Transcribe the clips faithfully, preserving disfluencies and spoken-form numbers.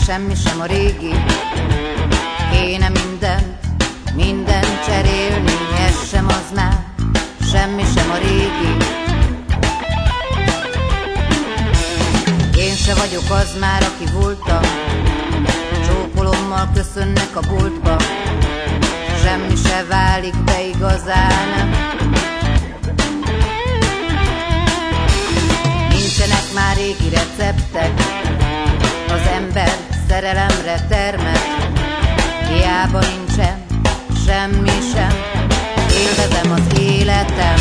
semmi sem a régi. Kéne mindent, mindent cserélni, ez sem az már, semmi sem a régi. Én se vagyok az már, aki voltam, csókolommal köszönnek a boltba, semmi se válik be igazán. Nincsenek már régi receptek, az ember szerelemre termett, hiába nincsen semmi sem, élvezem az életem.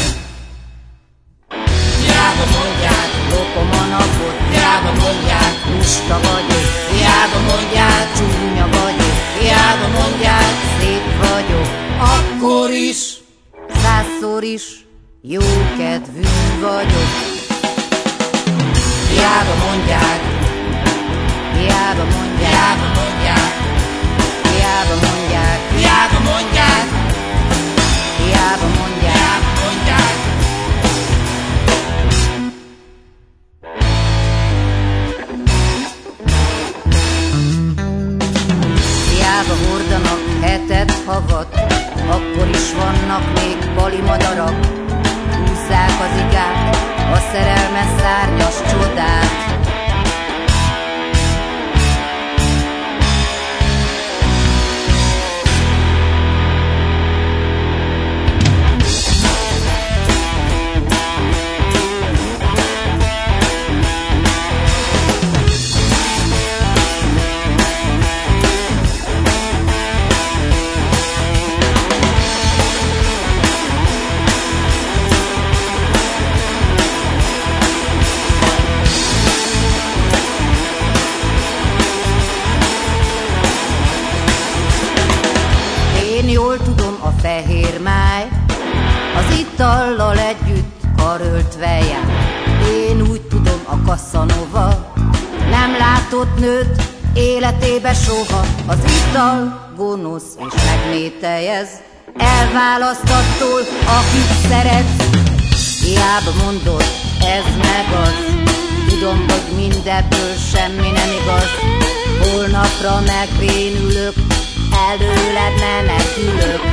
Hiába mondják, lopom a napot, hiába mondják, lusta vagyok, hiába mondják, csúnya vagyok, hiába mondják, szép vagyok, akkor is, százszor is, jókedvű vagyok. Hiába mondják, hiába mondják, hiába mondják, hiába mondják, hiába mondják, hiába mondják, mondják. Hiába hordanak hetet, havat, akkor is vannak még bali madarak. Húzzák az igát, a szerelmes szárnyas csodát. Jól tudom, a fehér máj az itallal együtt karöltve jár. Én úgy tudom, a Casanova nem látott nőt életébe soha. Az ital gonosz és megmételjez, elválaszt attól, akit szeretsz. Hiába mondod, ez meg az, tudom, hogy mindebből semmi nem igaz. Holnapra megvénülök, előled menekülök.